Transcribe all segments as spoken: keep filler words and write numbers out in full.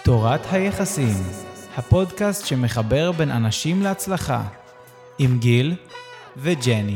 תורת היחסים, הפודקאסט שמחבר בין אנשים להצלחה, עם גיל וג'ני.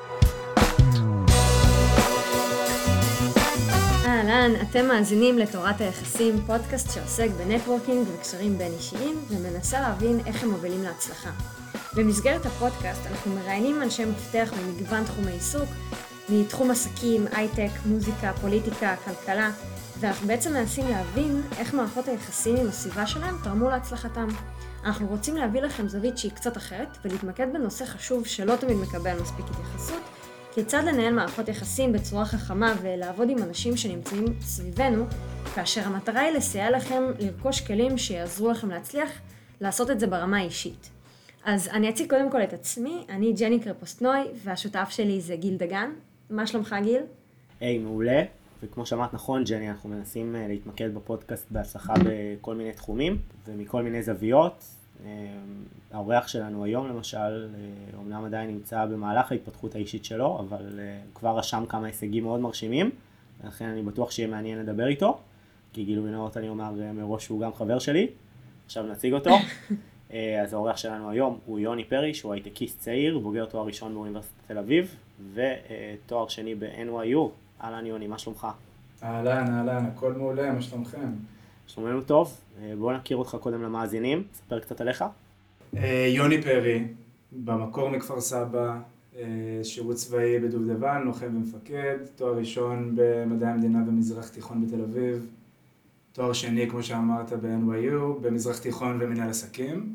אהלן, אתם מאזינים לתורת היחסים, פודקאסט שעוסק בנטוורקינג וקשרים בין אישיים ומנסה להבין איך הם מובילים להצלחה. במסגרת הפודקאסט אנחנו מראיינים אנשי מפתח ממגוון תחומי עיסוק, מתחום עסקים, הייטק, מוזיקה, פוליטיקה, כלכלה, ואנחנו בעצם מנסים להבין איך מערכות היחסים עם הסביבה שלהם תרמו להצלחתם. אנחנו רוצים להביא לכם זווית שהיא קצת אחרת ולהתמקד בנושא חשוב שלא תמיד מקבל מספיק התייחסות, כיצד לנהל מערכות יחסים בצורה חכמה ולעבוד עם אנשים שנמצאים סביבנו, כאשר המטרה היא לסייע לכם לרכוש כלים שיעזרו לכם להצליח לעשות את זה ברמה האישית. אז אני אציג קודם כל את עצמי, אני ג'ני קרפוסטנוי והשותף שלי זה גיל דגן. מה שלומך גיל? היי, מעולה. וכמו שאמרת נכון ג'ני, אנחנו מנסים להתמקד בפודקאסט בהצלחה בכל מיני תחומים ומכל מיני זוויות. האורח שלנו היום למשל, אומנם עדיין נמצא במהלך ההתפתחות האישית שלו, אבל הוא כבר רשם כמה הישגים מאוד מרשימים, ולכן אני בטוח שיהיה מעניין לדבר איתו, כי גילוי נאות אני אומר מראש שהוא גם חבר שלי. עכשיו נציג אותו. אז האורח שלנו היום הוא יוני פרי, שהוא הייטקיסט צעיר, בוגר תואר ראשון באוניברסיטת תל אביב, ותואר שני ב-אן וואי יו. אהלן יוני, מה שלומך? אהלן, אהלן, הכל מעולה, מה שלומכם? שלומנו טוב, בואו נכיר אותך קודם למאזינים, ספר קצת עליך. יוני פרי, במקור מכפר סבא, שירות צבאי בדובדבן, לוחם ומפקד, תואר ראשון במדעי המדינה במזרח תיכון בתל אביב, תואר שני, כמו שאמרת, ב-אן וואי יו, במזרח תיכון ומנהל עסקים.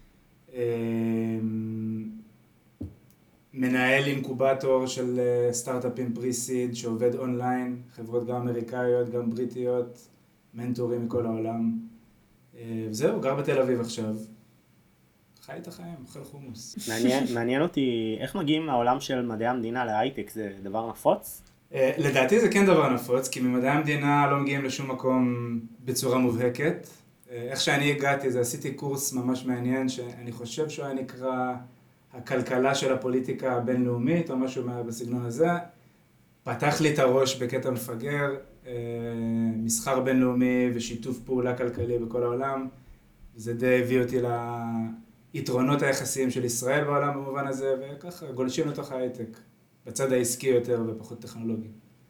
מנהל אינקובטור של סטארט-אפים פרי-סיד שעובד אונליין, חברות גם אמריקאיות, גם בריטיות, מנטורים מכל העולם. וזהו, גר בתל אביב עכשיו. חי את החיים, אוכל חומוס. מעניין, מעניין אותי, איך מגיעים מהעולם של מדעי המדינה להייטק? זה דבר נפוץ? לדעתי זה כן דבר נפוץ, כי ממדעי המדינה לא מגיעים לשום מקום בצורה מובהקת. איך שאני הגעתי, זה עשיתי קורס ממש מעניין, שאני חושב שהוא היה נקרא הכלכלה של הפוליטיקה הבינלאומית, או משהו בסגנון הזה. פתח לי את הראש בקטע מפגר, מסחר בינלאומי ושיתוף פעולה כלכלי בכל העולם. זה די הביא אותי ליתרונות היחסיים של ישראל בעולם במובן הזה, וככה גולשים לתוך ההייטק, בצד העסקי יותר ופחות טכנולוגי.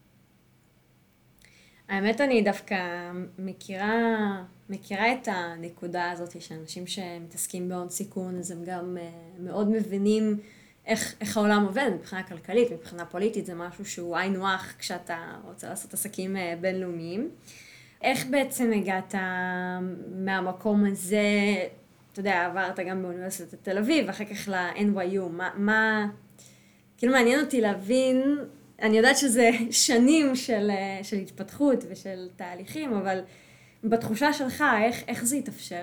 האמת אני דווקא מכירה, מכירה את הנקודה הזאת שאנשים שמתעסקים בהון סיכון, אז הם גם מאוד מבינים איך, איך העולם עובד מבחינה כלכלית, מבחינה פוליטית, זה משהו שהוא עין נוח כשאתה רוצה לעשות עסקים בינלאומיים. איך בעצם הגעת מהמקום הזה, אתה יודע, עברת גם באוניברסיטת תל אביב, אחר כך ל-אן וואי יו, מה, מה, כאילו מעניין אותי להבין, אני יודעת שזה שנים של, של התפתחות ושל תהליכים, אבל בתחושה שלך, איך, איך זה יתאפשר?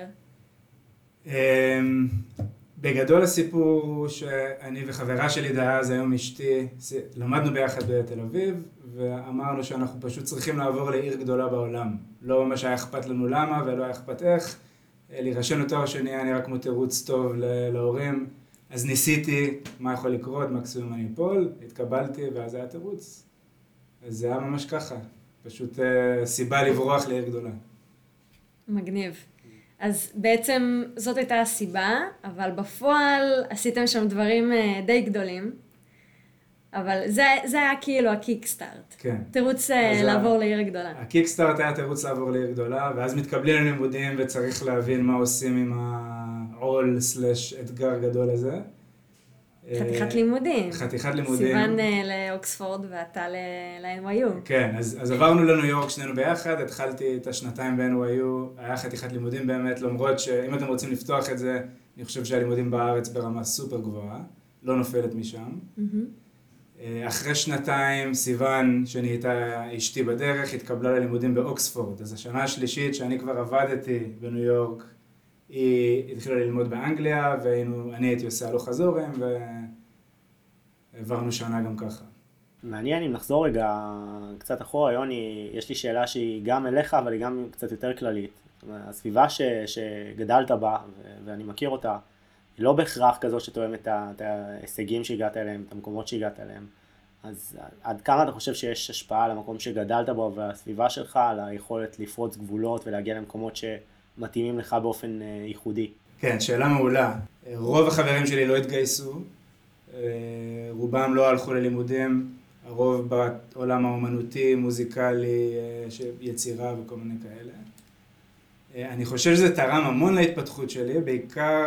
בגדול הסיפור הוא שאני וחברה שלי דאז, היום אשתי, למדנו ביחד בתל אביב, ואמרנו שאנחנו פשוט צריכים לעבור לעיר גדולה בעולם. לא ממש היה אכפת לנו למה ולא היה אכפת איך. להירשם לתואר שני היה נראה כמו תירוץ טוב להורים. אז ניסיתי מה יכול לקרות, מקסימום אני אפול, התקבלתי ואז היה תירוץ. אז זה היה ממש ככה, פשוט uh, סיבה לברוח לעיר גדולה. מגניב. אז בעצם זאת הייתה הסיבה, אבל בפועל עשיתם שם דברים uh, די גדולים, אבל זה, זה היה כאילו הקיקסטארט. כן. תירוץ uh, לעבור ה... לעיר גדולה. הקיקסטארט היה תירוץ לעבור לעיר גדולה, ואז מתקבלים ללימודים וצריך להבין מה עושים עם העול סלש אתגר גדול הזה. חתיכת לימודים. חתיכת לימודים. סיוון לאוקספורד ואתה ל-אן וואי יו. כן, אז, אז עברנו לניו יורק שנינו ביחד, התחלתי את השנתיים ב-אן וואי יו, היה חתיכת לימודים באמת, למרות שאם אתם רוצים לפתוח את זה, אני חושב שהלימודים בארץ ברמה סופר גבוהה, לא נופלת משם. Mm-hmm. אחרי שנתיים, סיוון, שנהייתה אשתי בדרך, התקבלה ללימודים באוקספורד, אז השנה השלישית שאני כבר עבדתי בניו יורק, היא התחילה ללמוד באנגליה, ואני הייתי עושה הלוך חזורים, ועברנו שנה גם ככה. מעניין, אם נחזור רגע קצת אחורה, יוני, יש לי שאלה שהיא גם אליך, אבל היא גם קצת יותר כללית. הסביבה ש, שגדלת בה, ואני מכיר אותה, היא לא בהכרח כזו שתואמת את ההישגים שהגעת אליהם, את המקומות שהגעת אליהם. אז עד כמה אתה חושב שיש השפעה על המקום שגדלת בו והסביבה שלך, על היכולת לפרוץ גבולות ולהגיע למקומות מתאימים לך באופן ייחודי? כן, שאלה מעולה. רוב החברים שלי לא התגייסו, רובם לא הלכו ללימודים, הרוב בעולם האומנותי, מוזיקלי, יצירה וכל מיני כאלה. אני חושב שזה תרם המון להתפתחות שלי, בעיקר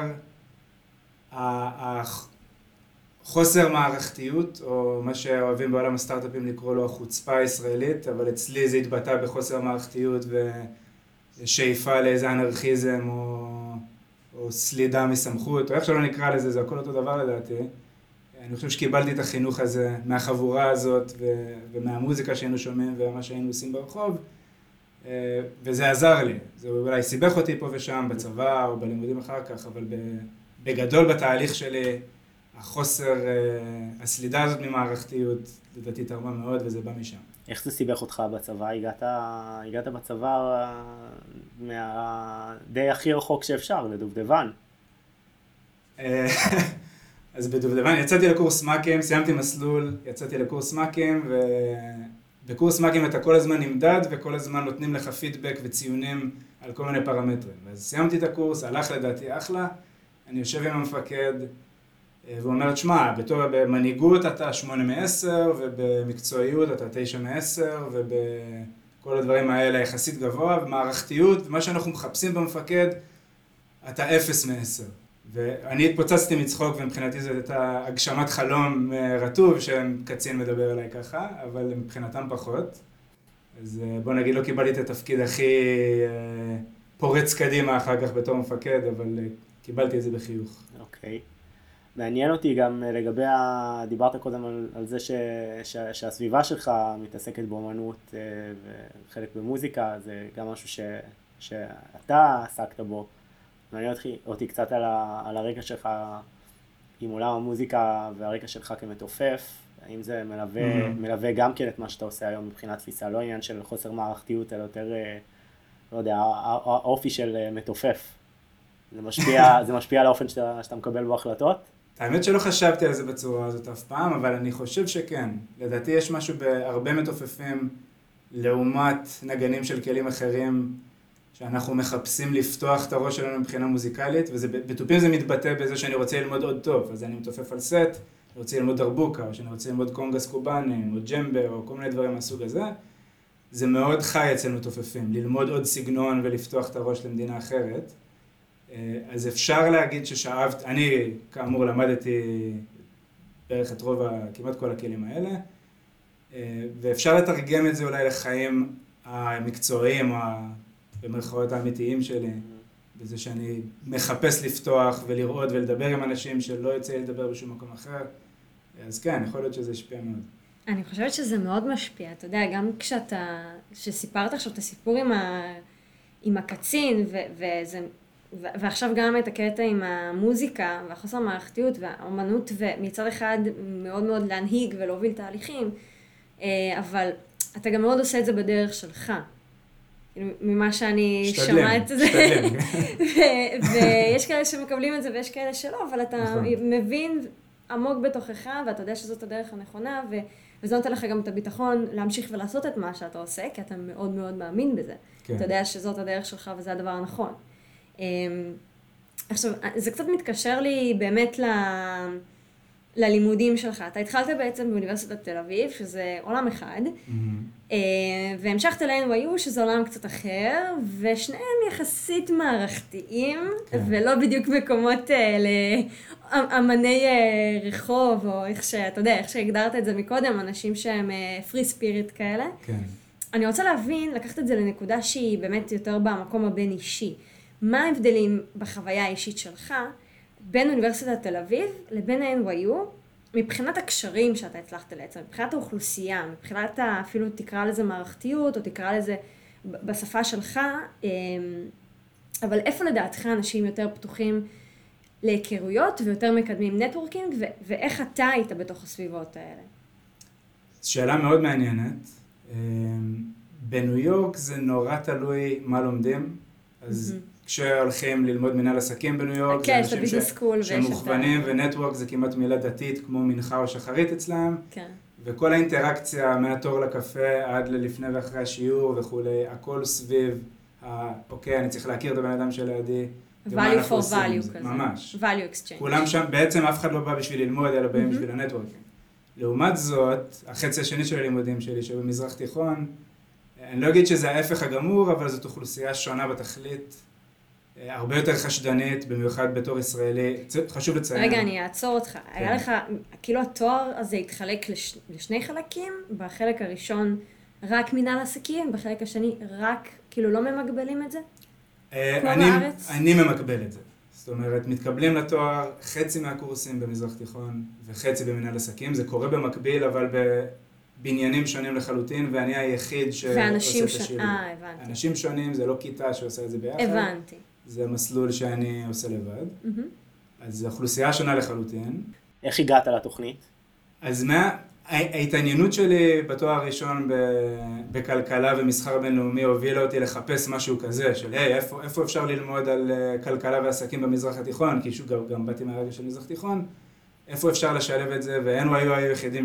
החוסר מערכתיות, או מה שאוהבים בעולם הסטארט-אפים לקרוא לו החוצפה הישראלית, אבל אצלי זה התבטא בחוסר מערכתיות ושאיפה לאיזה אנרכיזם או, או סלידה מסמכות, או איך שלא נקרא לזה, זה הכל אותו דבר לדעתי. אני חושב שקיבלתי את החינוך הזה מהחבורה הזאת ו- ומהמוזיקה שהיינו שומעים ומה שהיינו עושים ברחוב, וזה עזר לי. זה אולי סיבך אותי פה ושם בצבא או בלימודים אחר כך, אבל בגדול בתהליך שלי, החוסר, הסלידה הזאת ממערכתיות, לדעתי תרמה מאוד וזה בא משם. איך זה סיבך אותך בצבא? הגעת, הגעת בצבא מה... די הכי רחוק שאפשר, לדובדבן. אז בדובדבן יצאתי לקורס מקים, סיימתי מסלול, יצאתי לקורס מקים, ובקורס מקים אתה כל הזמן נמדד וכל הזמן נותנים לך פידבק וציונים על כל מיני פרמטרים. אז סיימתי את הקורס, הלך לדעתי אחלה, אני יושב עם המפקד, והוא אומר, תשמע, בתור במנהיגות אתה שמונה מעשר, ובמקצועיות אתה תשע מעשר, ובכל הדברים האלה יחסית גבוה, ומערכתיות, ומה שאנחנו מחפשים במפקד, אתה אפס מעשר. ואני התפוצצתי מצחוק, ומבחינתי זאת הייתה הגשמת חלום רטוב, שקצין מדבר אליי ככה, אבל מבחינתם פחות. אז בוא נגיד, לא קיבלתי את התפקיד הכי פורץ קדימה אחר כך בתור מפקד, אבל קיבלתי את זה בחיוך. אוקיי. מעניין אותי גם לגבי, ה... דיברת קודם על, על זה ש... ש... שהסביבה שלך מתעסקת באומנות וחלק במוזיקה, זה גם משהו ש... שאתה עסקת בו. מעניין אותי, אותי קצת על, ה... על הרקע שלך עם עולם המוזיקה והרקע שלך כמתופף, האם זה מלווה, mm-hmm. מלווה גם כן את מה שאתה עושה היום מבחינת תפיסה, לא עניין של חוסר מערכתיות, אלא יותר, לא יודע, האופי של מתופף. זה משפיע, זה משפיע על האופן שאתה, שאתה מקבל בהחלטות? האמת שלא חשבתי על זה בצורה הזאת אף פעם, אבל אני חושב שכן. לדעתי יש משהו בהרבה מתופפים לעומת נגנים של כלים אחרים, שאנחנו מחפשים לפתוח את הראש שלנו מבחינה מוזיקלית, ובתופים זה מתבטא בזה שאני רוצה ללמוד עוד טוב, אז אני מתופף על סט, אני רוצה ללמוד דרבוקה, או שאני רוצה ללמוד קונגס קובאנים, או ג'מבה, או כל מיני דברים מהסוג הזה. זה מאוד חי אצל מתופפים, ללמוד עוד סגנון ולפתוח את הראש למדינה אחרת. אז אפשר להגיד ששאבת, אני כאמור למדתי בערך את רוב, כמעט כל הכלים האלה, ואפשר לתרגם את זה אולי לחיים המקצועיים, במרכאות האמיתיים שלי, בזה שאני מחפש לפתוח ולראות ולדבר עם אנשים שלא יוצא לי לדבר בשום מקום אחר, אז כן, יכול להיות שזה השפיע מאוד. אני חושבת שזה מאוד משפיע, אתה יודע, גם כשאתה, שסיפרת עכשיו את הסיפור עם, ה, עם הקצין, ו, וזה, ו, ועכשיו גם את הקטע עם המוזיקה, והחוסר המערכתיות, והאומנות, ומצד אחד מאוד מאוד להנהיג ולהוביל תהליכים, אבל אתה גם מאוד עושה את זה בדרך שלך. ממה שאני שומעת את זה. שתדלם, שתדלם. ויש כאלה שמקבלים את זה ויש כאלה שלא, אבל אתה מבין עמוק בתוכך, ואתה יודע שזאת הדרך הנכונה, וזה נותן לך גם את הביטחון להמשיך ולעשות את מה שאתה עושה, כי אתה מאוד מאוד מאמין בזה. אתה יודע שזאת הדרך שלך וזה הדבר הנכון. עכשיו, זה קצת מתקשר לי באמת ל... ללימודים שלך. אתה התחלת בעצם באוניברסיטת תל אביב, שזה עולם אחד, mm-hmm. והמשכת ל-אן וואי יו, שזה עולם קצת אחר, ושניהם יחסית מערכתיים, כן. ולא בדיוק מקומות לאמני רחוב, או איך שאתה יודע, איך שהגדרת את זה מקודם, אנשים שהם פרי ספיריט כאלה. כן. אני רוצה להבין, לקחת את זה לנקודה שהיא באמת יותר במקום הבין אישי. מה ההבדלים בחוויה האישית שלך, בין אוניברסיטת תל אביב לבין ה-אן וואי יו, מבחינת הקשרים שאתה הצלחת לייצר, מבחינת האוכלוסייה, מבחינת אפילו תקרא לזה מערכתיות, או תקרא לזה בשפה שלך, אבל איפה לדעתך אנשים יותר פתוחים להיכרויות ויותר מקדמים נטוורקינג, ו- ואיך אתה היית בתוך הסביבות האלה? שאלה מאוד מעניינת. בניו יורק זה נורא תלוי מה לומדים, אז mm-hmm. כשהולכים ללמוד מנהל עסקים בניו יורק, כן, זה אנשים ש... שמוכוונים, ונטוורק זה כמעט מילה דתית כמו מנחה או שחרית אצלם, כן. וכל האינטראקציה מהתור לקפה עד ללפני ואחרי השיעור וכולי, הכל סביב אוקיי, אני צריך להכיר את הבן אדם שלידי. value for value כזה. ממש. value exchange. כולם שם, בעצם אף אחד לא בא בשביל ללמוד, אלא באים בשביל הנטוורקינג. לעומת זאת, החצי השני של הלימודים שלי, שבמזרח תיכון, אני לא אגיד שזה ההפך הגמור, אבל זאת אוכלוסייה שונה בתכלית, הרבה יותר חשדנית, במיוחד בתור ישראלי, חשוב לציין. רגע, אני אעצור אותך. היה לך, כאילו התואר הזה התחלק לש, לשני חלקים, בחלק הראשון רק מנהל עסקים, בחלק השני רק, כאילו לא ממקבלים את זה? אני, אני ממקבל את זה. זאת אומרת, מתקבלים לתואר חצי מהקורסים במזרח תיכון וחצי במנהל עסקים. זה קורה במקביל, אבל בבניינים שונים לחלוטין, ואני היחיד שעושה את השילוב. אה, הבנתי. אנשים שונים, זה לא כיתה שעושה את זה ביחד. הבנתי. זה מסלול שאני עושה לבד. Mm-hmm. אז זו אוכלוסייה שונה לחלוטין. איך הגעת לתוכנית? אז מה... ההתעניינות שלי בתואר הראשון בכלכלה ומסחר בינלאומי הובילה אותי לחפש משהו כזה, של היי, איפה, איפה אפשר ללמוד על כלכלה ועסקים במזרח התיכון, כי שוב, גם, גם באתי מהרגע של מזרח תיכון, איפה אפשר לשלב את זה, ו-אן וואי יו היו יחידים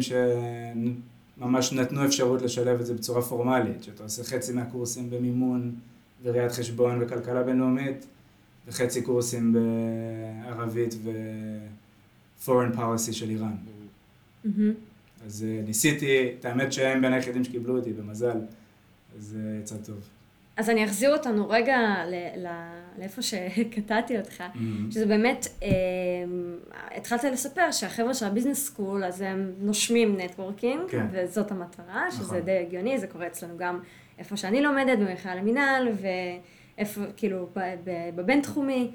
שממש נתנו אפשרות לשלב את זה בצורה פורמלית, שאתה עושה חצי מהקורסים במימון וראיית חשבון וכלכלה בינלאומית, וחצי קורסים בערבית ו-foreign policy של איראן. Mm-hmm. אז ניסיתי, את האמת שהם בין היחידים שקיבלו אותי, במזל, אז יצא טוב. אז אני אחזיר אותנו רגע ל- ל- לאיפה שקטעתי אותך, mm-hmm. שזה באמת, אה, התחלת לספר שהחבר'ה של הביזנס סקול, אז הם נושמים נטוורקינג, כן. וזאת המטרה, שזה נכון. די הגיוני, זה קורה אצלנו גם איפה שאני לומדת, במכללה למינהל, ואיפה, כאילו, בבין תחומי,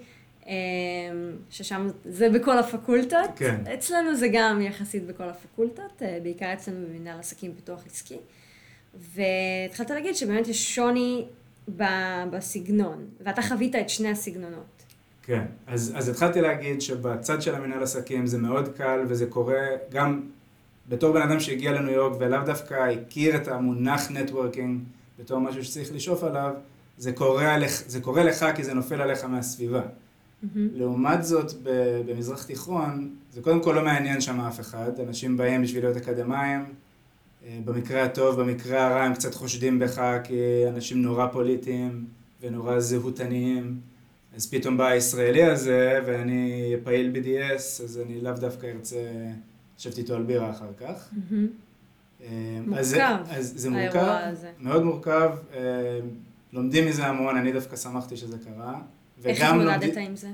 ששם זה בכל הפקולטות, כן. אצלנו זה גם יחסית בכל הפקולטות, בעיקר אצלנו במנהל עסקים פיתוח עסקי, והתחלת להגיד שבאמת יש שוני בסגנון, ואתה חווית את שני הסגנונות. כן, אז, אז התחלתי להגיד שבצד של המנהל עסקים זה מאוד קל, וזה קורה גם בתור בן אדם שהגיע לניו יורק, ולאו דווקא הכיר את המונח נטוורקינג, בתור משהו שצריך לשאוף עליו, זה קורה, זה קורה לך כי זה נופל עליך מהסביבה. Mm-hmm. לעומת זאת, במזרח תיכון, זה קודם כל לא מעניין שם אף אחד, אנשים באים בשביל להיות אקדמיים, במקרה הטוב, במקרה הרע הם קצת חושדים בך, כי אנשים נורא פוליטיים ונורא זהותניים, אז פתאום בא הישראלי הזה, ואני פעיל בי די אס, אז אני לאו דווקא ארצה, חשבתי איתו על בירה אחר כך. Mm-hmm. אז מורכב, אז זה מורכב, מאוד מורכב, לומדים מזה המון, אני דווקא שמחתי שזה קרה. איך התמודדת עם זה?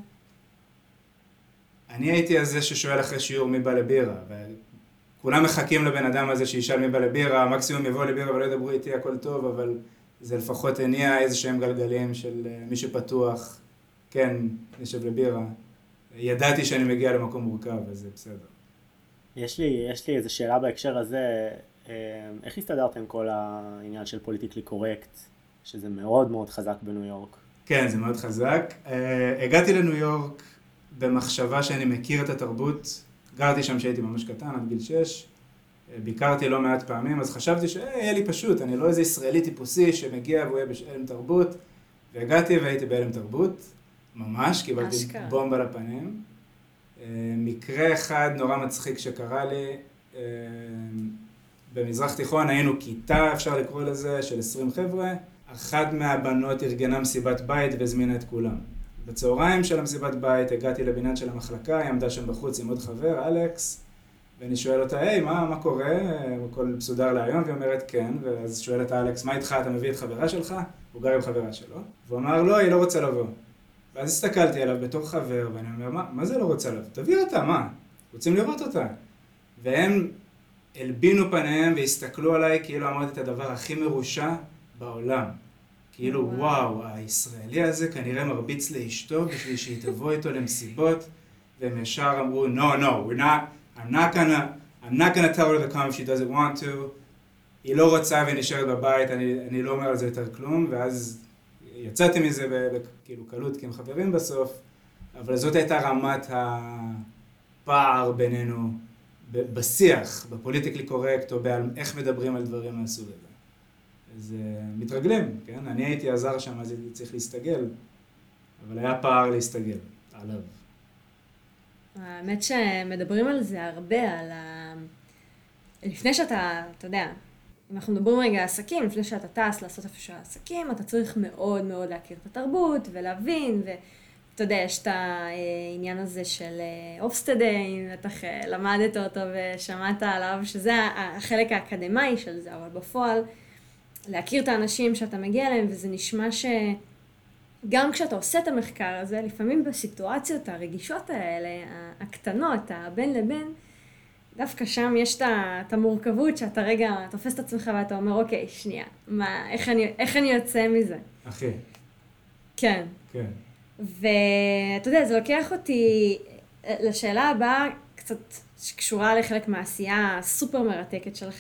אני הייתי הזה ששואל אחרי שיעור מי בא לבירה, וכולם מחכים לבן אדם הזה שישאל מי בא לבירה, מקסימום יבוא לבירה ולא ידברו איתי, הכל טוב, אבל זה לפחות הניע איזה שהם גלגלים של מי שפתוח, כן, נשב לבירה. ידעתי שאני מגיע למקום מורכב, אז זה בסדר. יש לי, יש לי איזו שאלה בהקשר הזה, איך הסתדרת עם כל העניין של פוליטיקלי קורקט, שזה מאוד מאוד חזק בניו יורק? כן, זה מאוד חזק. Uh, הגעתי לניו יורק במחשבה שאני מכיר את התרבות. גרתי שם שהייתי ממש קטן, עד גיל שש. Uh, ביקרתי לא מעט פעמים, אז חשבתי שיהיה לי פשוט, אני לא איזה ישראלי טיפוסי שמגיע והוא יהיה בהלם תרבות. והגעתי והייתי בהלם תרבות, ממש, קיבלתי אשכרה. בומבה לפנים. Uh, מקרה אחד נורא מצחיק שקרה לי, uh, במזרח תיכון היינו כיתה, אפשר לקרוא לזה, של עשרים חבר'ה. אחת מהבנות ארגנה מסיבת בית והזמינה את כולם. בצהריים של המסיבת בית הגעתי לבניין של המחלקה, היא עמדה שם בחוץ עם עוד חבר, אלכס, ואני שואל אותה, היי, מה, מה קורה? הכל מסודר להיום? והיא אומרת, כן, ואז שואלת אלכס, מה איתך? אתה מביא את חברה שלך? הוא גר עם חברה שלו. והוא אמר, לא, היא לא רוצה לבוא. ואז הסתכלתי עליו בתור חבר, ואני אומר, מה, מה זה לא רוצה לבוא? תביא אותה, מה? רוצים לראות אותה. והם הלבינו פניהם והסתכלו עליי כאילו אמרתי את הדבר הכי מרושע בעולם. כאילו, וואו, הישראלי הזה כנראה מרביץ לאשתו בשביל שהיא תבוא איתו למסיבות, והם ישר אמרו, no, no, we're not, I'm not gonna, I'm not gonna tell her to come if she doesn't want to. היא לא רוצה והיא נשארת בבית, אני, אני לא אומר על זה יותר כלום, ואז יצאתי מזה כאילו קלות, כי הם חברים בסוף, אבל זאת הייתה רמת הפער בינינו בשיח, בפוליטיקלי קורקט, או באיך מדברים על דברים מהסוג הזה. אז uh, מתרגלים, כן? אני הייתי עזר שם, אז הייתי צריך להסתגל, אבל היה פער להסתגל עליו. האמת שמדברים על זה הרבה, על ה... לפני שאתה, אתה יודע, אם אנחנו מדברים רגע עסקים, לפני שאתה טס לעשות איפשהו עסקים, אתה צריך מאוד מאוד להכיר את התרבות ולהבין, ואתה יודע, יש את העניין הזה של אופסטדיי, בטח למדת אותו ושמעת עליו, שזה החלק האקדמי של זה, אבל בפועל, להכיר את האנשים שאתה מגיע אליהם, וזה נשמע שגם כשאתה עושה את המחקר הזה, לפעמים בסיטואציות הרגישות האלה, הקטנות, הבין לבין, דווקא שם יש את המורכבות שאתה רגע תופס את עצמך ואתה אומר, אוקיי, שנייה, מה, איך אני, איך אני יוצא מזה? אחי. כן. כן. ואתה יודע, זה לוקח אותי לשאלה הבאה, קצת שקשורה לחלק מהעשייה הסופר מרתקת שלך,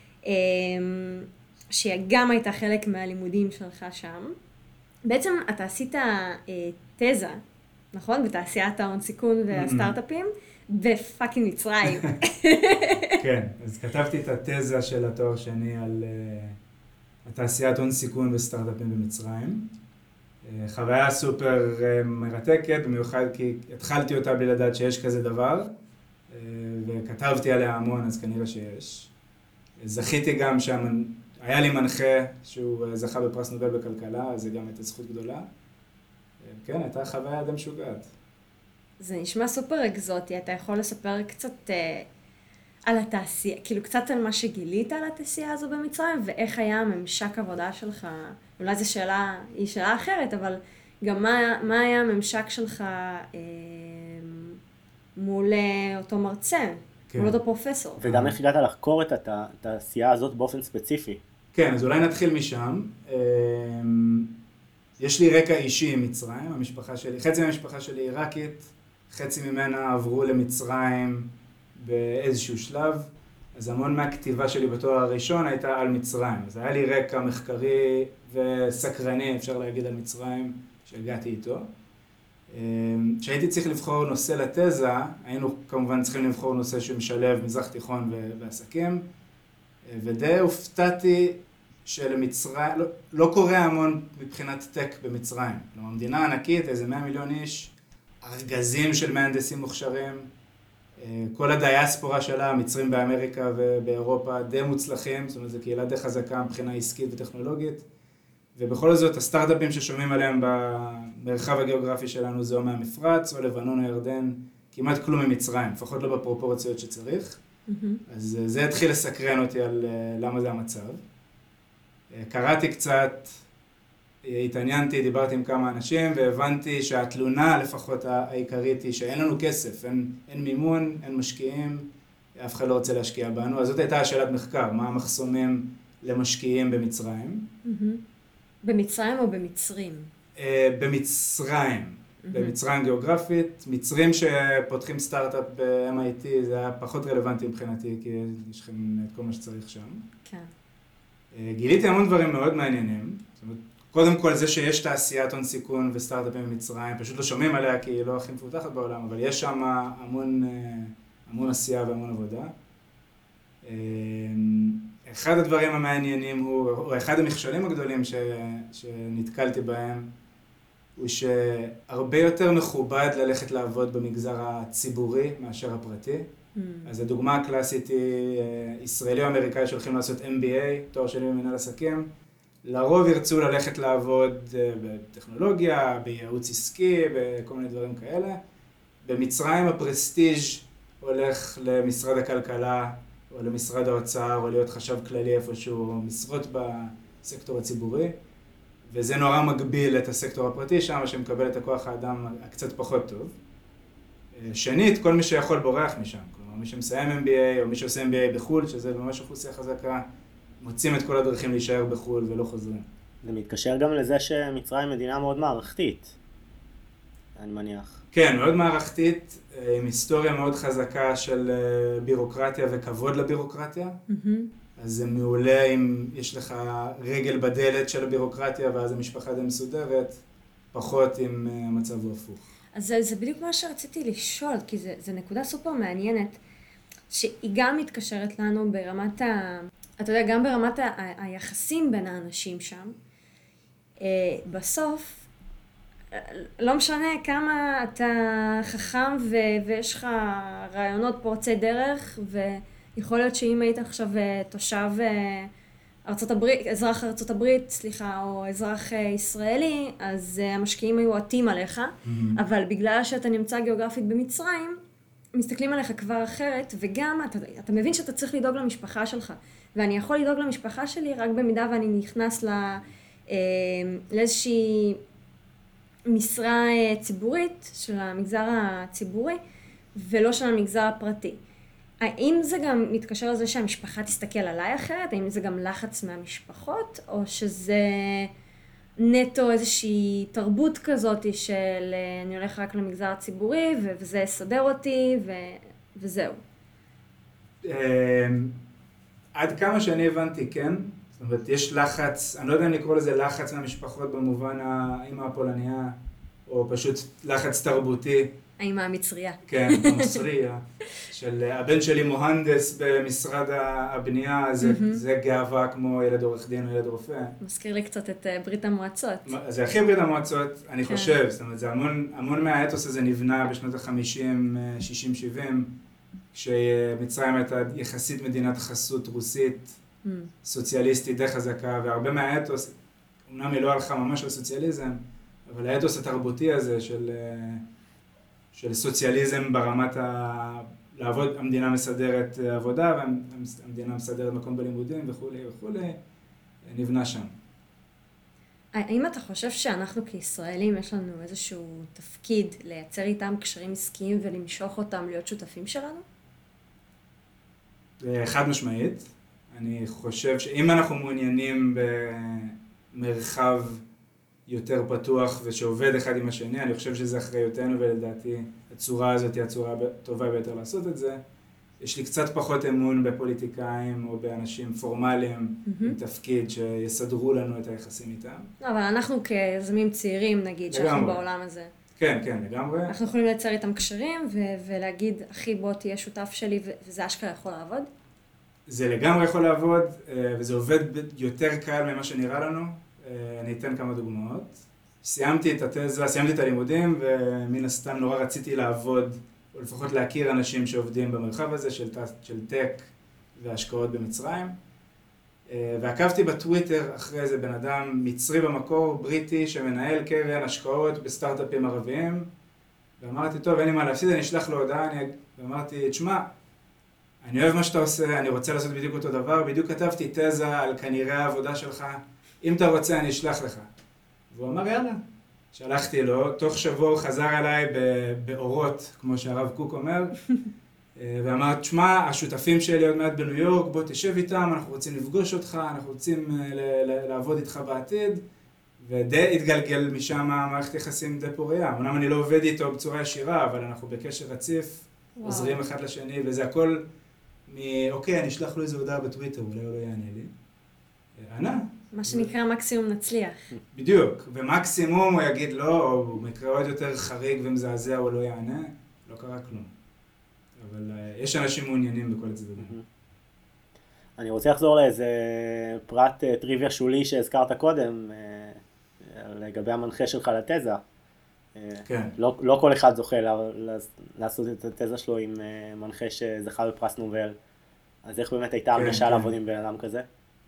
שהיא גם הייתה חלק מהלימודים שלך שם. בעצם אתה עשית תזה, נכון? בתעשיית ההון סיכון והסטארט-אפים, בפאקינג מצרים. כן, אז כתבתי את התזה של התואר שני על uh, התעשיית הון סיכון וסטארט-אפים במצרים. Uh, חוויה סופר uh, מרתקת, במיוחד כי התחלתי אותה בלי לדעת שיש כזה דבר, uh, וכתבתי עליה המון, אז כנראה שיש. זכיתי גם שם, היה לי מנחה שהוא זכה בפרס נובל בכלכלה, אז זה גם הייתה זכות גדולה. Uh, כן, הייתה חוויה די משוגעת. זה נשמע סופר אקזוטי, אתה יכול לספר קצת אה, על התעשייה, כאילו קצת על מה שגילית על התעשייה הזו במצרים, ואיך היה הממשק עבודה שלך, אולי זו שאלה, היא שאלה אחרת, אבל גם מה, מה היה הממשק שלך אה, מול אותו מרצה, כן. מול אותו פרופסור. וגם איך הגעת לחקור את התעשייה הזאת באופן ספציפי. כן, אז אולי נתחיל משם. יש לי רקע אישי עם מצרים, המשפחה שלי, חצי מהמשפחה שלי עיראקית, חצי ממנה עברו למצרים באיזשהו שלב, אז המון מהכתיבה שלי בתואר הראשון הייתה על מצרים. אז היה לי רקע מחקרי וסקרני, אפשר להגיד, על מצרים, שהגעתי איתו. כשהייתי צריך לבחור נושא לתזה, היינו כמובן צריכים לבחור נושא שמשלב מזרח תיכון ועסקים, ודי הופתעתי שלמצרים, לא, לא קורה המון מבחינת טק במצרים. כלומר, מדינה ענקית, איזה מאה מיליון איש, ארגזים של מהנדסים מוכשרים, כל הדיאספורה שלה, מצרים באמריקה ובאירופה, די מוצלחים, זאת אומרת, זו קהילה די חזקה מבחינה עסקית וטכנולוגית, ובכל זאת, הסטארט-אפים ששומעים עליהם במרחב הגיאוגרפי שלנו, זה או מהמפרץ, או לבנון או ירדן, כמעט כלום ממצרים, לפחות לא בפרופורציות שצריך. Mm-hmm. אז זה התחיל לסקרן אותי על למה זה המצב. קראתי קצת, התעניינתי, דיברתי עם כמה אנשים, והבנתי שהתלונה לפחות העיקרית היא שאין לנו כסף, אין, אין מימון, אין משקיעים, אף אחד לא רוצה להשקיע בנו. אז זאת הייתה השאלת מחקר, מה המחסומים למשקיעים במצרים. Mm-hmm. במצרים או במצרים? Uh, במצרים, mm-hmm. במצרים גיאוגרפית. מצרים שפותחים סטארט-אפ ב-אם איי טי זה היה פחות רלוונטי מבחינתי, כי יש לכם את כל מה שצריך שם. כן. Uh, גיליתי המון דברים מאוד מעניינים. זאת אומרת, קודם כל זה שיש תעשיית הון סיכון וסטארט-אפים במצרים, פשוט לא שומעים עליה כי היא לא הכי מפותחת בעולם, אבל יש שם המון, המון עשייה והמון עבודה. אחד הדברים המעניינים הוא, או אחד המכשולים הגדולים ש, שנתקלתי בהם, הוא שהרבה יותר מכובד ללכת לעבוד במגזר הציבורי מאשר הפרטי. Mm. אז הדוגמה הקלאסית היא ישראלי או אמריקאי שהולכים לעשות אם בי איי, תואר שני במנהל עסקים, לרוב ירצו ללכת לעבוד בטכנולוגיה, בייעוץ עסקי, בכל מיני דברים כאלה. במצרים הפרסטיג' הולך למשרד הכלכלה, או למשרד האוצר, או להיות חשב כללי איפשהו, משרות בסקטור הציבורי, וזה נורא מגביל את הסקטור הפרטי שם, שמקבל את הכוח האדם הקצת פחות טוב. שנית, כל מי שיכול בורח משם, כלומר, מי שמסיים אם בי איי, או מי שעושה אם בי איי בחו"ל, שזה ממש אוכלוסייה חזקה, מוצאים את כל הדרכים להישאר בחו"ל ולא חוזרים. זה מתקשר גם לזה שמצרים מדינה מאוד מערכתית, אני מניח. כן, מאוד מערכתית, עם היסטוריה מאוד חזקה של בירוקרטיה וכבוד לבירוקרטיה. Mm-hmm. אז זה מעולה אם יש לך רגל בדלת של הבירוקרטיה, ואז המשפחה די מסודרת, פחות אם המצב הוא הפוך. אז זה, זה בדיוק מה שרציתי לשאול, כי זה, זה נקודה סופר מעניינת, שהיא גם מתקשרת לנו ברמת ה... אתה יודע, גם ברמת ה... היחסים בין האנשים שם. בסוף, לא משנה כמה אתה חכם ו... ויש לך רעיונות פורצי דרך, ויכול להיות שאם היית עכשיו תושב ארצות הברית, אזרח ארצות הברית, סליחה, או אזרח ישראלי, אז המשקיעים היו עטים עליך, mm-hmm. אבל בגלל שאתה נמצא גיאוגרפית במצרים, מסתכלים עליך כבר אחרת, וגם אתה, אתה מבין שאתה צריך לדאוג למשפחה שלך, ואני יכול לדאוג למשפחה שלי רק במידה ואני נכנס לא, לאיזושהי משרה ציבורית של המגזר הציבורי, ולא של המגזר הפרטי. האם זה גם מתקשר לזה שהמשפחה תסתכל עליי אחרת? האם זה גם לחץ מהמשפחות? או שזה נטו איזושהי תרבות כזאת של אני הולך רק למגזר הציבורי וזה יסדר אותי ו... וזהו? עד כמה שאני הבנתי, כן. זאת אומרת, יש לחץ, אני לא יודע אם לקרוא לזה לחץ מהמשפחות במובן האמא הפולניה, או פשוט לחץ תרבותי. האמא המצריה. כן, המצריה. של הבן שלי מוהנדס במשרד הבנייה, זה, mm-hmm. זה גאווה כמו ילד עורך דין או ילד רופא. מזכיר לי קצת את ברית המועצות. זה הכי ברית המועצות, אני כן. חושב. זאת אומרת, זה המון, המון מהאתוס הזה נבנה בשנות ה-חמישים, שישים, שבעים, כשמצרים הייתה יחסית מדינת חסות רוסית, mm. סוציאליסטית די חזקה, והרבה מהאתוס, אמנם היא לא הלכה ממש לסוציאליזם, אבל האתוס התרבותי הזה של... של סוציאליזם ברמת ה... לעבוד, המדינה מסדרת עבודה, והמדינה מסדרת מקום בלימודים וכו' וכו', נבנה שם. האם אתה חושב שאנחנו כישראלים יש לנו איזשהו תפקיד לייצר איתם קשרים עסקיים ולמשוך אותם להיות שותפים שלנו? חד משמעית. אני חושב שאם אנחנו מעוניינים במרחב יותר פתוח ושעובד אחד עם השני, אני חושב שזה אחריותנו ולדעתי הצורה הזאת היא הצורה טובה ביותר לעשות את זה. יש לי קצת פחות אמון בפוליטיקאים או באנשים פורמליים mm-hmm. עם תפקיד שיסדרו לנו את היחסים איתם. לא, אבל אנחנו כיזמים צעירים נגיד לגמרי. שאנחנו בעולם הזה. כן, כן, לגמרי. אנחנו יכולים לייצר איתם קשרים ו- ולהגיד, אחי בוא תהיה שותף שלי ו- וזה אשכרה יכול לעבוד? זה לגמרי יכול לעבוד וזה עובד יותר קל ממה שנראה לנו. אני אתן כמה דוגמאות. סיימתי את התזה, סיימתי את הלימודים, ומן הסתם נורא רציתי לעבוד, או לפחות להכיר אנשים שעובדים במרחב הזה של, של טק והשקעות במצרים. ועקבתי בטוויטר אחרי איזה בן אדם מצרי במקור, בריטי, שמנהל קרן השקעות בסטארט-אפים ערביים, ואמרתי, טוב, אין לי מה להפסיד, אני אשלח לו הודעה, אני... ואמרתי, תשמע, אני אוהב מה שאתה עושה, אני רוצה לעשות בדיוק אותו דבר, בדיוק כתבתי תזה על כנראה העבודה שלך, אם אתה רוצה אני אשלח לך. והוא אמר יאללה. שלחתי לו, תוך שבוע הוא חזר אליי באורות, כמו שהרב קוק אומר, ואמר, תשמע, השותפים שלי עוד מעט בניו יורק, בוא תשב איתם, אנחנו רוצים לפגוש אותך, אנחנו רוצים לעבוד איתך בעתיד, ודי התגלגל משם מערכת יחסים די פוריה. אמנם אני לא עובד איתו בצורה ישירה, אבל אנחנו בקשר רציף, וואו. עוזרים אחד לשני, וזה הכל מ... אוקיי, אני אשלח לו איזו הודעה בטוויטר, אולי הוא לא יענה לי. ענה. מה שנקרא מקסימום נצליח. בדיוק, ומקסימום הוא יגיד לא, או מקרה עוד יותר חריג ומזעזע, הוא לא יענה, לא קרה כלום. אבל uh, יש אנשים מעוניינים בכל הצדדים. אני רוצה לחזור לאיזה פרט uh, טריוויה שולי שהזכרת קודם, uh, לגבי המנחה שלך לתזה. כן. לא, לא כל אחד זוכה לה, לעשות את התזה שלו עם uh, מנחה שזכה בפרס נובל. אז איך באמת הייתה הרגשה כן, לעבוד כן. עם בן אדם כזה?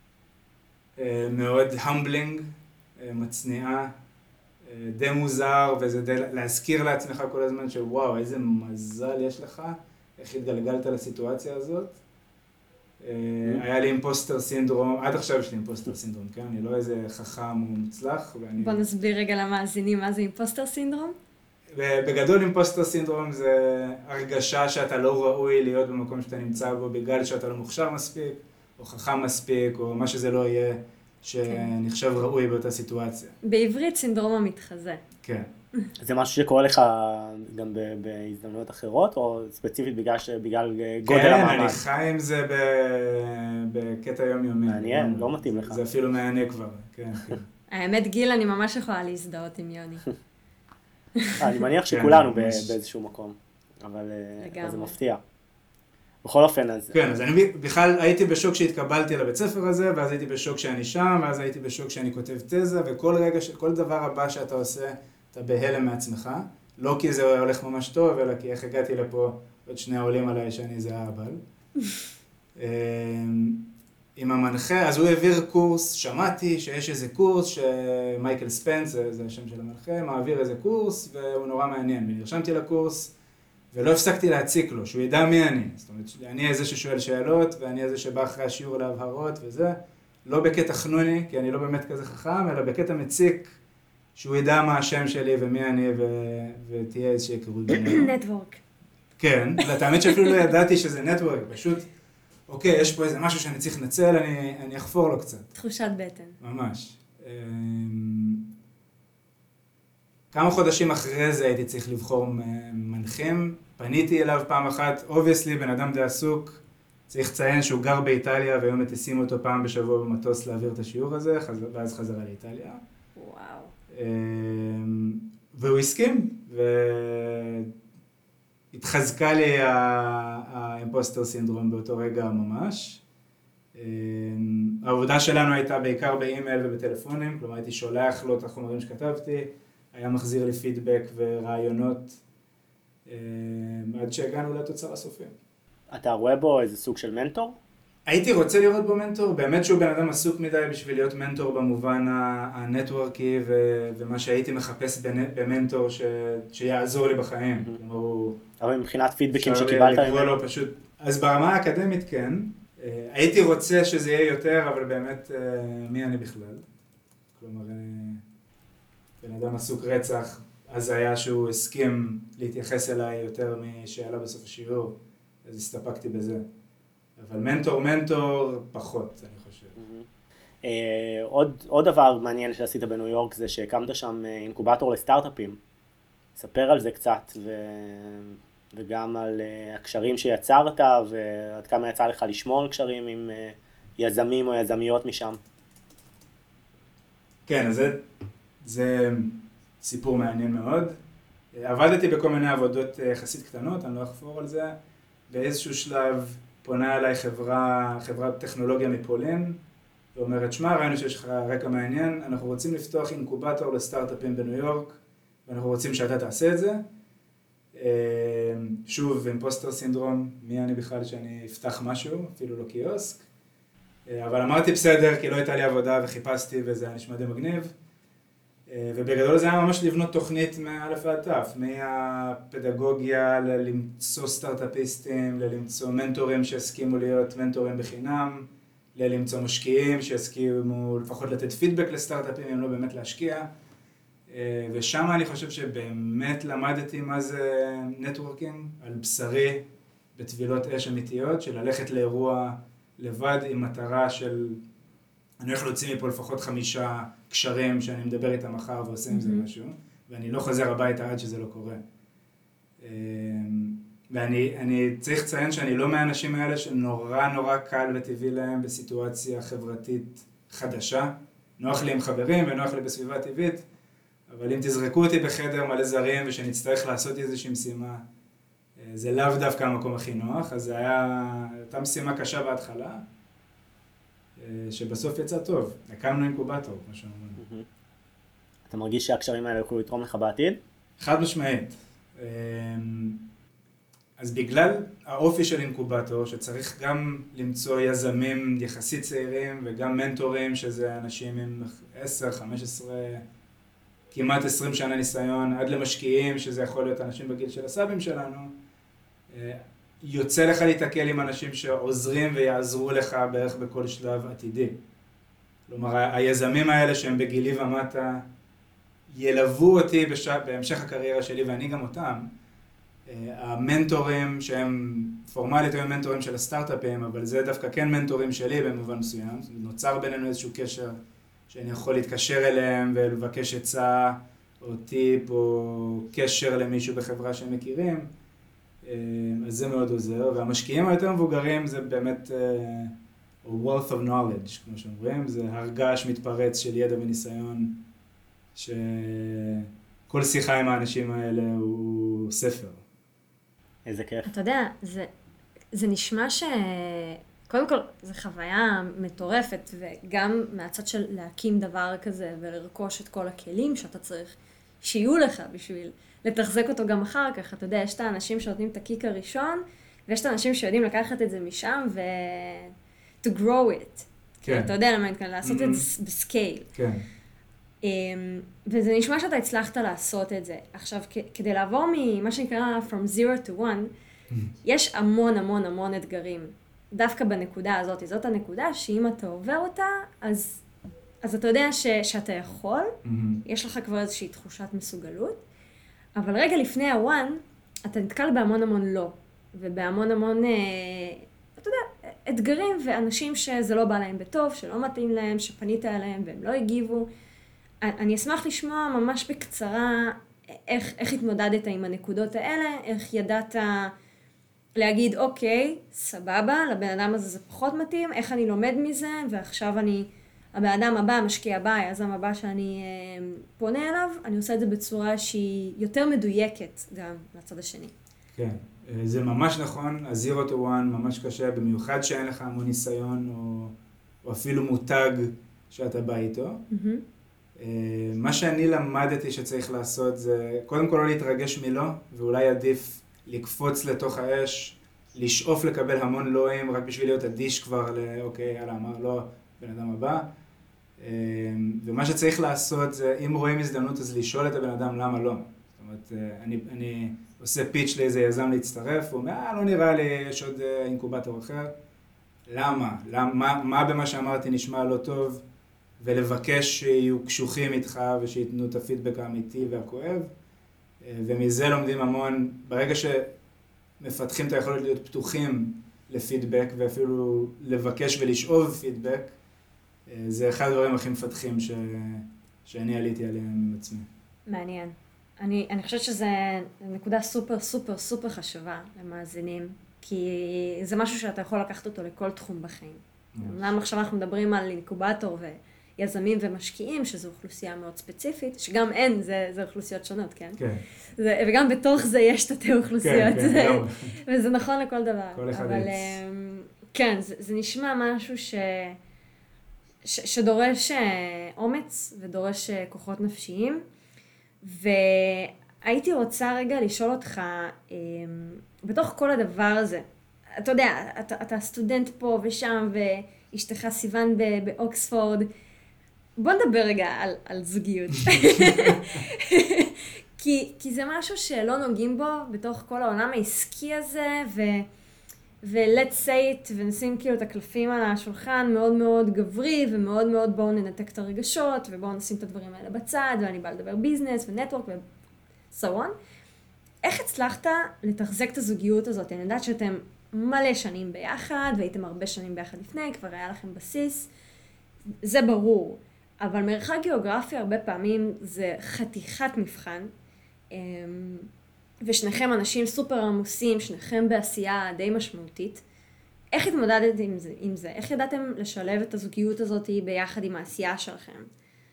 מאוד המבלינג, מצניעה, די מוזר, וזה די להזכיר לעצמך כל הזמן של וואו, איזה מזל יש לך, איך התגלגלת לסיטואציה הזאת. היה לי אימפוסטר סינדרום, עד עכשיו יש לי אימפוסטר סינדרום, כן? אני לא איזה חכם ומוצלח. בוא נסביר רגע למאזינים מה זה אימפוסטר סינדרום. בגדול אימפוסטר סינדרום זה הרגשה שאתה לא ראוי להיות במקום שאתה נמצא בו, בגלל שאתה לא מוכשר מספיק. או חכם מספיק, או מה שזה לא יהיה, שנחשב ראוי באותה סיטואציה. בעברית סינדרום המתחזה. כן. זה משהו שקורה לך גם בהזדמנויות אחרות, או ספציפית בגלל גודל המעמד? כן, אני חי עם זה בקטע יומיומי. מעניין, לא מתאים לך. זה אפילו מענה כבר, כן, כן. האמת, גיל, אני ממש יכולה להזדהות עם יוני. אני מניח שכולנו באיזשהו מקום, אבל זה מפתיע. בכל אופן, אז... כן, אז אני בכלל הייתי בשוק שהתקבלתי לבית ספר הזה, ואז הייתי בשוק שאני שם, ואז הייתי בשוק שאני כותב תזה, וכל רגע, כל דבר הבא שאתה עושה, אתה בהלם מעצמך. לא כי זה הולך ממש טוב, אלא כי איך הגעתי לפה, עוד שני העולים עליי שאני זה האבל. עם המנחה, אז הוא העביר קורס, שמעתי שיש איזה קורס שמייקל ספנס, זה, זה השם של המנחה, מעביר איזה קורס והוא נורא מעניין. ונרשמתי לקורס ולא הפסקתי להציק לו, שהוא ידע מי אני. זאת אומרת, אני איזה ששואל שאלות ואני איזה שבא אחרי השיעור להבהרות וזה. לא בקטע חנוני, כי אני לא באמת כזה חכם, אלא בקטע מציק, שהוא ידע מה השם שלי ומי אני ו... ותהיה איזושהי היכרות בינינו. נטוורק. כן, אבל האמת שאפילו לא ידעתי שזה נטוורק, פשוט, אוקיי, יש פה איזה משהו שאני צריך לנצל, אני, אני אחפור לו קצת. תחושת בטן. ממש. כמה חודשים אחרי זה הייתי צריך לבחור מנחים, פניתי אליו פעם אחת, obviously בן אדם די עסוק, צריך לציין שהוא גר באיטליה והיום מטיסים אותו פעם בשבוע במטוס להעביר את השיעור הזה, ואז חזרה לאיטליה. וואו. והוא הסכים, והתחזקה לי האימפוסטר סינדרום באותו רגע ממש. העבודה שלנו הייתה בעיקר באימייל ובטלפונים, כלומר הייתי שולח לו את החומרים שכתבתי, היה מחזיר לי פידבק ורעיונות, עד שהגענו לתוצר הסופי. אתה רואה בו איזה סוג של מנטור? הייתי רוצה לראות בו מנטור, באמת שהוא בן אדם עסוק מדי בשביל להיות מנטור במובן הנטוורקי ו- ומה שהייתי מחפש במנטור ש- שיעזור לי בחיים. כלומר הוא... אבל מבחינת פידבקים שקיבלת ממנו? פשוט... אז ברמה האקדמית כן, הייתי רוצה שזה יהיה יותר, אבל באמת מי אני בכלל? כלומר, בן אדם עסוק רצח, אז היה שהוא הסכים להתייחס אליי יותר משאלה בסוף השיעור, אז הסתפקתי בזה. אבל מנטור, מנטור, פחות, אני חושב. עוד, עוד דבר מעניין שעשית בניו יורק זה שהקמת שם אינקובטור לסטארט-אפים. ספר על זה קצת, ו... וגם על הקשרים שיצרת, ועד כמה יצא לך לשמור על קשרים עם יזמים או יזמיות משם. כן, אז זה, זה סיפור מעניין מאוד. עבדתי בכל מיני עבודות יחסית קטנות, אני לא אחפור על זה. באיזשהו שלב פונה אליי חברה, חברת טכנולוגיה מפולין, ואומרת, שמע, ראינו שיש לך רקע מעניין, אנחנו רוצים לפתוח אינקובטור לסטארט-אפים בניו יורק, ואנחנו רוצים שאתה תעשה את זה. שוב, אימפוסטר סינדרום, מי אני בכלל שאני אפתח משהו, אפילו לא קיוסק. אבל אמרתי בסדר, כי לא הייתה לי עבודה וחיפשתי וזה היה נשמע די מגניב. ובגדול זה היה ממש לבנות תוכנית מאלף ועד תף, מהפדגוגיה ללמצוא סטארט-אפיסטים, ללמצוא מנטורים שהסכימו להיות מנטורים בחינם, ללמצוא משקיעים שהסכימו לפחות לתת פידבק לסטארט-אפים, אם לא באמת להשקיע. ושם אני חושב שבאמת למדתי מה זה נטוורקינג, על בשרי בטבילות אש אמיתיות, של ללכת לאירוע לבד עם מטרה של, אני הולך להוציא מפה לפחות חמישה קשרים שאני מדבר איתם מחר ועושה עם זה משהו, ואני לא חוזר הביתה עד שזה לא קורה. ואני אני צריך לציין שאני לא מהאנשים האלה שנורא נורא קל וטבעי להם בסיטואציה חברתית חדשה. נוח לי עם חברים ונוח לי בסביבה טבעית, אבל אם תזרקו אותי בחדר מלא זרים ושנצטרך לעשות איזושהי משימה, זה לאו דווקא המקום הכי נוח, אז זה היה, הייתה משימה קשה בהתחלה, שבסוף יצא טוב. הקמנו אינקובטור, כמו שאומרים. אתה מרגיש שהקשרים האלה יוכלו לתרום לך בעתיד? חד משמעית. אז בגלל האופי של אינקובטור, שצריך גם למצוא יזמים יחסית צעירים וגם מנטורים, שזה אנשים עם עשר, חמש עשרה, כמעט עשרים שנה ניסיון, עד למשקיעים, שזה יכול להיות אנשים בגיל של הסבים שלנו, יוצא לך להתקל עם אנשים שעוזרים ויעזרו לך בערך בכל שלב עתידי. כלומר, היזמים האלה שהם בגילי ומטה, ילוו אותי בש... בהמשך הקריירה שלי ואני גם אותם. המנטורים שהם פורמלית היו מנטורים של הסטארט-אפים, אבל זה דווקא כן מנטורים שלי במובן מסוים. נוצר בינינו איזשהו קשר שאני יכול להתקשר אליהם ולבקש עצה או טיפ או קשר למישהו בחברה שהם מכירים. אז זה מאוד עוזר, והמשקיעים היותר מבוגרים זה באמת uh, wealth of knowledge, כמו שאומרים, זה הרגש מתפרץ של ידע וניסיון, שכל שיחה עם האנשים האלה הוא ספר. איזה כיף. אתה יודע, זה, זה נשמע ש... קודם כל, זו חוויה מטורפת, וגם מהצד של להקים דבר כזה ולרכוש את כל הכלים שאתה צריך שיהיו לך בשביל לתחזק אותו גם אחר כך. אתה יודע, יש את האנשים שנותנים את הקיק הראשון, ויש את האנשים שיודעים לקחת את זה משם, to grow it. כן. אתה יודע למה אני מתכוונת, לעשות את זה בסקייל. כן. וזה נשמע שאתה הצלחת לעשות את זה. עכשיו, כדי לעבור ממה שנקרא from zero to one, יש המון המון המון אתגרים. דווקא בנקודה הזאת, זאת הנקודה שאם אתה עובר אותה, אז, אז אתה יודע ש, שאתה יכול, יש לך כבר איזושהי תחושת מסוגלות, אבל רגע לפני ה-one, אתה נתקל בהמון המון לא, ובהמון המון, אה, אתה יודע, אתגרים ואנשים שזה לא בא להם בטוב, שלא מתאים להם, שפנית אליהם והם לא הגיבו. אני אשמח לשמוע ממש בקצרה איך, איך התמודדת עם הנקודות האלה, איך ידעת להגיד, אוקיי, סבבה, לבן אדם הזה זה פחות מתאים, איך אני לומד מזה, ועכשיו אני, הבן אדם הבא, המשקיע הבא, היזם הבא שאני אה, פונה אליו, אני עושה את זה בצורה שהיא יותר מדויקת גם לצד השני. כן, זה ממש נכון, ה-zero to one ממש קשה, במיוחד שאין לך המון ניסיון, או, או אפילו מותג שאתה בא איתו. Mm-hmm. מה שאני למדתי שצריך לעשות זה, קודם כל לא להתרגש מלא, ואולי עדיף לקפוץ לתוך האש, לשאוף לקבל המון לואים, רק בשביל להיות אדיש כבר לאוקיי, יאללה, אמר לא, בן אדם הבא. ומה שצריך לעשות זה, אם רואים הזדמנות, אז לשאול את הבן אדם למה לא. זאת אומרת, אני, אני עושה פיץ' לאיזה יזם להצטרף, הוא אומר, אה, לא נראה לי, יש עוד אינקובטור אחר. למה? למה? מה, מה במה שאמרתי נשמע לא טוב? ולבקש שיהיו קשוחים איתך ושיתנו את הפידבק האמיתי והכואב. ומזה לומדים המון, ברגע שמפתחים את היכולת להיות פתוחים לפידבק ואפילו לבקש ולשאוב פידבק, זה אחד הדברים הכי מפתחים ש... שאני עליתי עליהם עם עצמי. מעניין. אני, אני חושבת שזו נקודה סופר סופר סופר חשובה למאזינים, כי זה משהו שאתה יכול לקחת אותו לכל תחום בחיים. אמנם עכשיו אנחנו מדברים על אינקובטור ויזמים ומשקיעים, שזו אוכלוסייה מאוד ספציפית, שגם אין, זה, זה אוכלוסיות שונות, כן? כן. זה, וגם בתוך זה יש תתי אוכלוסיות. כן, כן, גם. וזה נכון לכל דבר. כל אחד אבל עץ. כן, זה, זה נשמע משהו ש, ש, שדורש אומץ ודורש כוחות נפשיים. והייתי רוצה רגע לשאול אותך, בתוך כל הדבר הזה, אתה יודע, אתה, אתה סטודנט פה ושם, ואשתך סיוון באוקספורד, בוא נדבר רגע על, על זוגיות. כי, כי זה משהו שלא נוגעים בו בתוך כל העולם העסקי הזה, ו, ו-let's say it, ונשים כאילו את הקלפים על השולחן, מאוד מאוד גברי, ומאוד מאוד בואו ננתק את הרגשות, ובואו נשים את הדברים האלה בצד, ואני באה לדבר ביזנס ונטוורק ו-so on. איך הצלחת לתחזק את הזוגיות הזאת? אני יודעת שאתם מלא שנים ביחד, והייתם הרבה שנים ביחד לפני, כבר היה לכם בסיס, זה ברור. אבל מרחק גיאוגרפי הרבה פעמים זה חתיכת מבחן, ושניכם אנשים סופר עמוסים, שניכם בעשייה די משמעותית. איך התמודדת עם זה? עם זה? איך ידעתם לשלב את הזוגיות הזאת ביחד עם העשייה שלכם?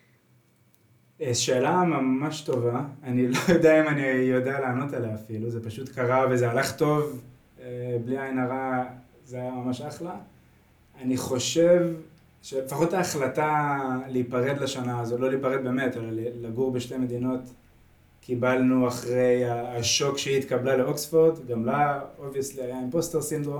שאלה ממש טובה. אני לא יודע אם אני יודע לענות עליה אפילו. זה פשוט קרה וזה הלך טוב, בלי עין הרע, זה היה ממש אחלה. אני חושב שלפחות ההחלטה להיפרד לשנה הזו, לא להיפרד באמת, אלא לגור בשתי מדינות, קיבלנו אחרי השוק שהיא התקבלה לאוקספורד, גם לה, obviously, היה אימפוסטר סינדרום.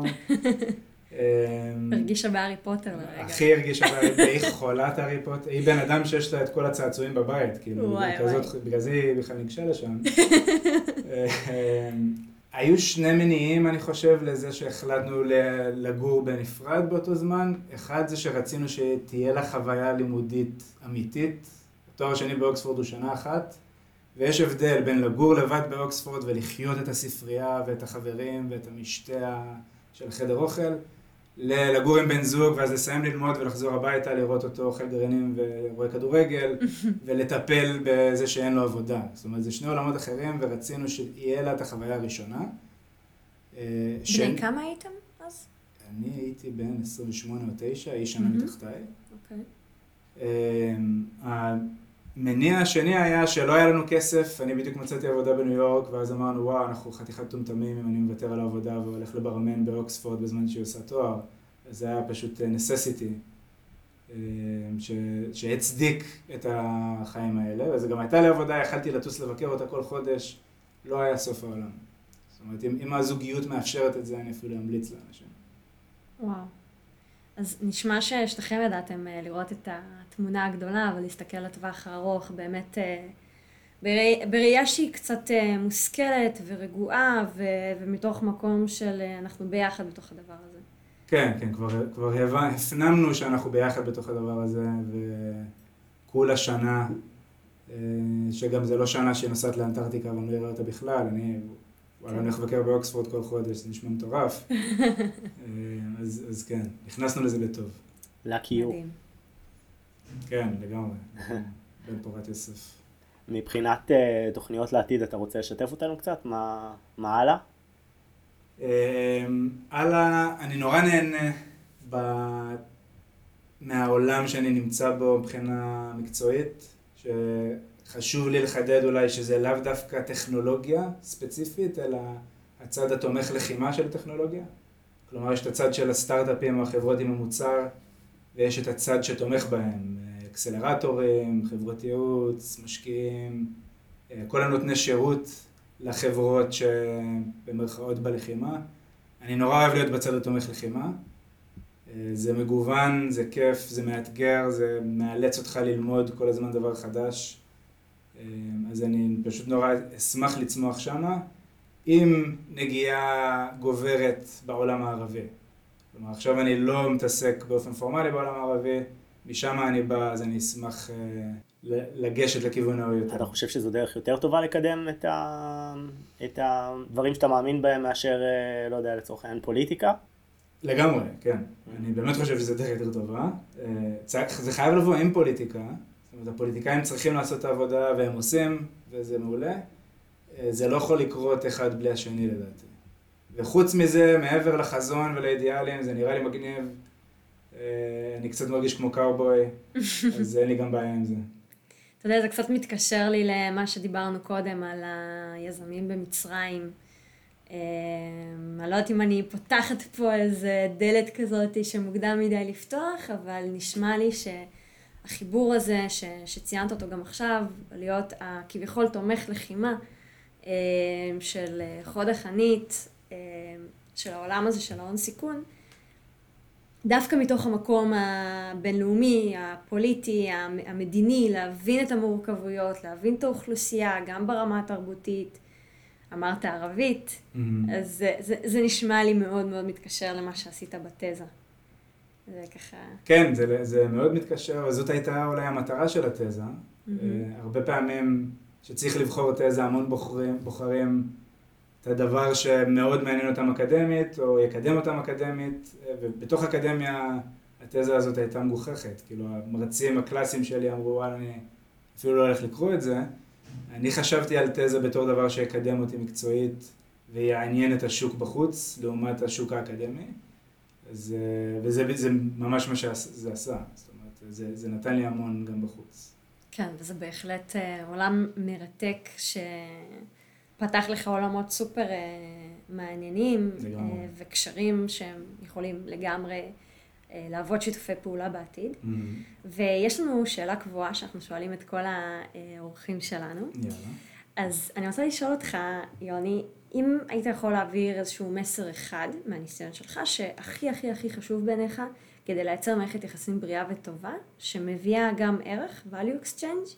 הרגישה בהארי פוטר לרגע. הכי הרגישה בהארי פוטר, היא חולת הארי פוטר, היא בן אדם שיש לה את כל הצעצועים בבית, כאילו, בגלל זה היא בכלל ניגשה לשם. היו שני מניעים, אני חושב, לזה שהחלטנו לגור בנפרד באותו זמן. אחד זה שרצינו שתהיה לה חוויה לימודית אמיתית. התואר השני באוקספורד הוא שנה אחת. ויש הבדל בין לגור לבד באוקספורד ולחיות את הספרייה ואת החברים ואת המשתה של חדר אוכל, לגור עם בן זוג ואז לסיים ללמוד ולחזור הביתה, לראות אותו אוכל גרעינים ורואה כדורגל, ולטפל בזה שאין לו עבודה. זאת אומרת, זה שני עולמות אחרים ורצינו שיהיה לה את החוויה הראשונה. בני כמה הייתם אז? אני הייתי בן עשרים ושמונה או תשע, היא שנה מתחתיי. אוקיי. המניע השני היה שלא היה לנו כסף, אני בדיוק מצאתי עבודה בניו יורק, ואז אמרנו, וואו, אנחנו חתיכת טומטמים אם אני מוותר על העבודה והולך לברמן באוקספורד בזמן שהיא עושה תואר. אז זה היה פשוט necessity, ש... שהצדיק את החיים האלה, וזה גם הייתה לי עבודה, יכלתי לטוס לבקר אותה כל חודש, לא היה סוף העולם. זאת אומרת, אם, אם הזוגיות מאפשרת את זה, אני אפילו אמליץ לאנשים. וואו. אז נשמע ששתכם ידעתם לראות את התמונה הגדולה, אבל להסתכל לטווח הארוך, באמת בראייה שהיא קצת מושכלת ורגועה, ומתוך מקום של אנחנו ביחד בתוך הדבר הזה. כן, כן, כבר, כבר הפנמנו שאנחנו ביחד בתוך הדבר הזה, וכולה שנה, שגם זה לא שנה שנוסעת לאנטארקטיקה ואני לא אראה אותה בכלל, אני וואלה, אני מבקר באוקספורד כל חודש, זה נשמע מטורף. אז, אז כן, נכנסנו לזה בטוב. לקיור. מדהים. כן, לגמרי. בן פורת יוסף. מבחינת uh, תוכניות לעתיד, אתה רוצה לשתף אותנו קצת? מה, מה הלאה? Um, הלאה, אני נורא נהנה ב... מהעולם שאני נמצא בו מבחינה מקצועית, שחשוב לי לחדד אולי שזה לאו דווקא טכנולוגיה ספציפית, אלא הצד התומך לחימה של טכנולוגיה. כלומר, יש את הצד של הסטארט-אפים או החברות עם המוצר, ויש את הצד שתומך בהם, אקסלרטורים, חברות ייעוץ, משקיעים, כל הנותני שירות לחברות שבמרכאות בלחימה. אני נורא אוהב להיות בצד התומך לחימה. זה מגוון, זה כיף, זה מאתגר, זה מאלץ אותך ללמוד כל הזמן דבר חדש. אז אני פשוט נורא אשמח לצמוח שמה, עם נגיעה גוברת בעולם הערבי. כלומר, עכשיו אני לא מתעסק באופן פורמלי בעולם הערבי, משם אני בא, אז אני אשמח לגשת לכיוון ההוא יותר. אתה חושב שזו דרך יותר טובה לקדם את, ה... את הדברים שאתה מאמין בהם מאשר, לא יודע, לצורך העניין פוליטיקה? לגמרי, כן. אני באמת חושב שזו דרך יותר טובה. זה חייב לבוא עם פוליטיקה. זאת אומרת, הפוליטיקאים צריכים לעשות את העבודה והם עושים, וזה מעולה. זה לא יכול לקרות אחד בלי השני לדעתי. וחוץ מזה, מעבר לחזון ולאידיאלים, זה נראה לי מגניב. אני קצת מרגיש כמו קאובוי, אז אין לי גם בעיה עם זה. אתה יודע, זה קצת מתקשר לי למה שדיברנו קודם על היזמים במצרים. אני לא יודעת אם אני פותחת פה איזה דלת כזאת שמוקדם מדי לפתוח, אבל נשמע לי שהחיבור הזה ש, שציינת אותו גם עכשיו, להיות כביכול תומך לחימה של חוד החנית, של העולם הזה של ההון סיכון, דווקא מתוך המקום הבינלאומי, הפוליטי, המדיני, להבין את המורכבויות, להבין את האוכלוסייה, גם ברמה התרבותית, אמרת ערבית, mm-hmm. אז זה, זה, זה נשמע לי מאוד מאוד מתקשר למה שעשית בתזה. זה ככה... כן, זה, זה מאוד מתקשר, וזאת הייתה אולי המטרה של התזה. Mm-hmm. הרבה פעמים שצריך לבחור תזה, המון בוחרים, בוחרים את הדבר שמאוד מעניין אותם אקדמית, או יקדם אותם אקדמית, ובתוך אקדמיה התזה הזאת הייתה מגוחכת. כאילו, המרצים הקלאסיים שלי אמרו, וואלה, אני אפילו לא הולך לקרוא את זה. אני חשבתי על תזה בתור דבר שיקדם אותי מקצועית ויעניין את השוק בחוץ, לעומת השוק האקדמי. אז, וזה זה ממש מה שזה עשה. זאת אומרת, זה, זה נתן לי המון גם בחוץ. כן, וזה בהחלט עולם מרתק שפתח לך עולמות סופר מעניינים, וקשרים שהם יכולים לגמרי לעבוד שיתופי פעולה בעתיד. Mm-hmm. ויש לנו שאלה קבועה שאנחנו שואלים את כל האורחים שלנו. יאללה. אז אני רוצה לשאול אותך, יוני, אם היית יכול להעביר איזשהו מסר אחד מהניסיון שלך, שהכי הכי הכי חשוב בעיניך, כדי לייצר מערכת יחסים בריאה וטובה, שמביאה גם ערך, value exchange,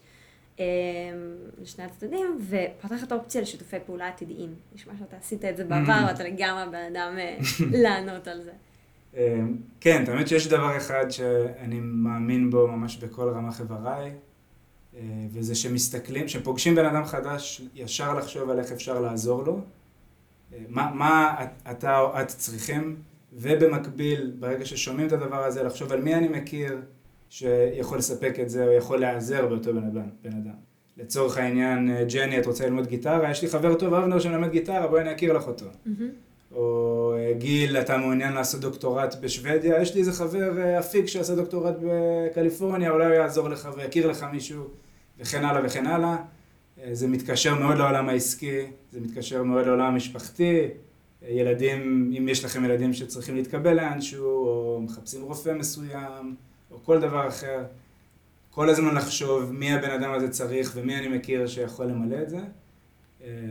לשני הצדדים, ופתחת אופציה לשיתופי פעולה עתידיים. נשמע שאתה עשית את זה בעבר, ואתה לגמרי בן אדם לענות על זה. כן, תמיד שיש דבר אחד שאני מאמין בו ממש בכל רמה חבריי, וזה שמסתכלים, שפוגשים בן אדם חדש, ישר לחשוב על איך אפשר לעזור לו, מה, מה אתה או את צריכים, ובמקביל, ברגע ששומעים את הדבר הזה, לחשוב על מי אני מכיר שיכול לספק את זה, או יכול להיעזר באותו בן אדם. בן אדם. לצורך העניין, ג'ני, את רוצה ללמוד גיטרה? יש לי חבר טוב, אבנר, שמלמד גיטרה, בואי אני אכיר לך אותו. Mm-hmm. או גיל, אתה מעוניין לעשות דוקטורט בשוודיה, יש לי איזה חבר אפיק שעשה דוקטורט בקליפורניה, אולי הוא יעזור לך ויכיר לך מישהו, וכן הלאה וכן הלאה. זה מתקשר מאוד לעולם העסקי, זה מתקשר מאוד לעולם המשפחתי. ילדים, אם יש לכם ילדים שצריכים להתקבל לאנשהו, או מחפשים רופא מסוים, או כל דבר אחר, כל הזמן לחשוב מי הבן אדם הזה צריך ומי אני מכיר שיכול למלא את זה,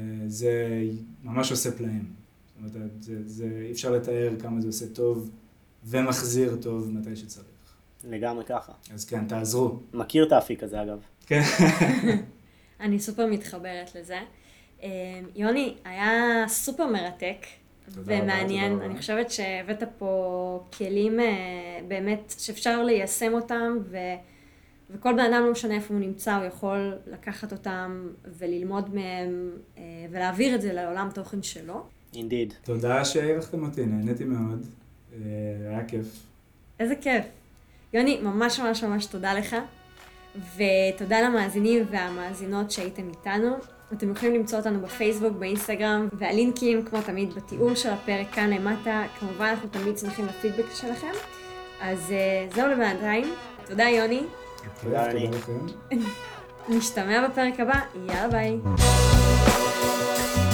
זה ממש עושה פלאים. זאת אומרת, זה, זה, אי אפשר לתאר כמה זה עושה טוב ומחזיר טוב מתי שצריך. לגמרי ככה. אז כן, תעזרו. מכיר את האפיק הזה אגב. כן. אני סופר מתחברת לזה. יוני, היה סופר מרתק ומעניין. תודה רבה. אני חושבת שהבאת פה כלים באמת שאפשר ליישם אותם, ו... וכל בן אדם, לא משנה איפה הוא נמצא, הוא יכול לקחת אותם וללמוד מהם ולהעביר את זה לעולם תוכן שלו. Indeed. תודה שהערכתם אותי, נהניתי מאוד. היה כיף. איזה כיף. יוני, ממש ממש ממש תודה לך, ותודה למאזינים והמאזינות שהייתם איתנו. אתם יכולים למצוא אותנו בפייסבוק, באינסטגרם, והלינקים, כמו תמיד, בתיאור של הפרק כאן למטה. כמובן, אנחנו תמיד שמחים לפידבק שלכם. אז זהו לבינתיים. תודה, יוני. תודה, תודה אני. לכם. נשתמע בפרק הבא. יאללה ביי.